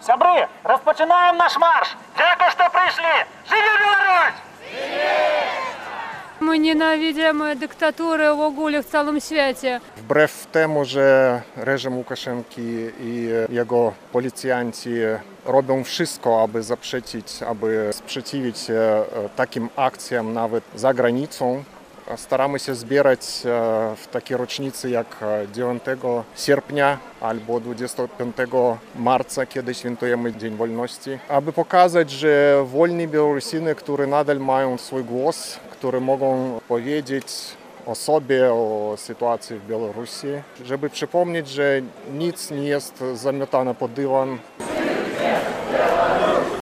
Сябры, розпочинаємо наш марш! Дякую, що прийшли! Живе Білорусь! Мы ненавидим диктатуры в ogóle в całym świecie. Wbrew temu, że reżim Łukaszenki i jego policjanci robią wszystko, aby zaprzeczyć, aby sprzeciwić się takim akcjom nawet za granicą, staramy się zbierać w takie rocznicy jak 9 sierpnia albo 25 marca, kiedy świętujemy Dzień Wolności, aby pokazać, że wolni Białorusini, którzy nadal mają swój głos, którzy mogą powiedzieć o sobie, o sytuacji w Białorusi, żeby przypomnieć, że nic nie jest zamiatane pod dywan.